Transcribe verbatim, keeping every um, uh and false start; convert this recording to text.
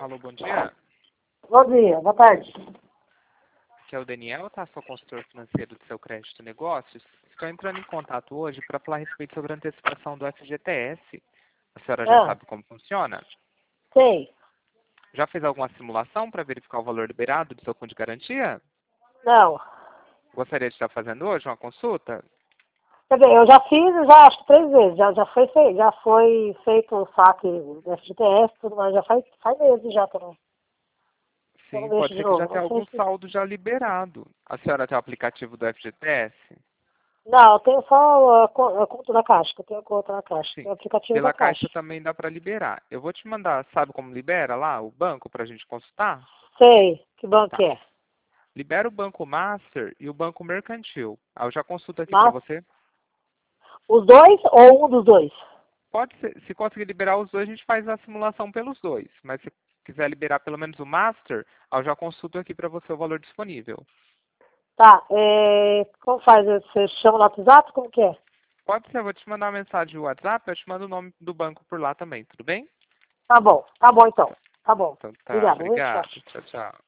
Alô, bom dia. Bom dia, boa tarde. Aqui é o Daniel, tá? Sou consultor financeiro do seu crédito negócios. Estou entrando em contato hoje para falar a respeito sobre a antecipação do F G T S. A senhora já Ah, sabe como funciona? sei. Já fez alguma simulação para verificar o valor liberado do seu fundo de garantia? Não. Gostaria de estar fazendo hoje uma consulta? Quer dizer, eu já fiz, já acho que três vezes. Já, já, foi, feito, já foi feito o saque do F G T S, tudo mais. Já faz, faz meses já também. Eu não Sim, deixo pode de ser que já novo. tenha Não sei algum se... saldo já liberado. A senhora tem o aplicativo do F G T S? Não, eu tenho só a, co- a conta da Caixa, que eu tenho a conta na Caixa. Sim. Tem o aplicativo da Pela Caixa. Caixa também dá para liberar. Eu vou te mandar, sabe como libera lá, o banco, para a gente consultar? Sei. Que banco Tá. é? Libera o Banco Master e o Banco Mercantil. Aí eu já consulto aqui para Mas, você. os dois ou um dos dois? Pode ser, se conseguir liberar os dois, a gente faz a simulação pelos dois. Mas se quiser liberar pelo menos o Master, aí eu já consulto aqui para você o valor disponível. Tá, é... Como faz? Você chama no WhatsApp? Como que é? Pode ser, eu vou te mandar uma mensagem no WhatsApp, eu te mando o nome do banco por lá também, tudo bem? Tá bom, tá bom então. Tá bom. Então tá, Obrigada, viu? Tchau. obrigado. Tchau, tchau.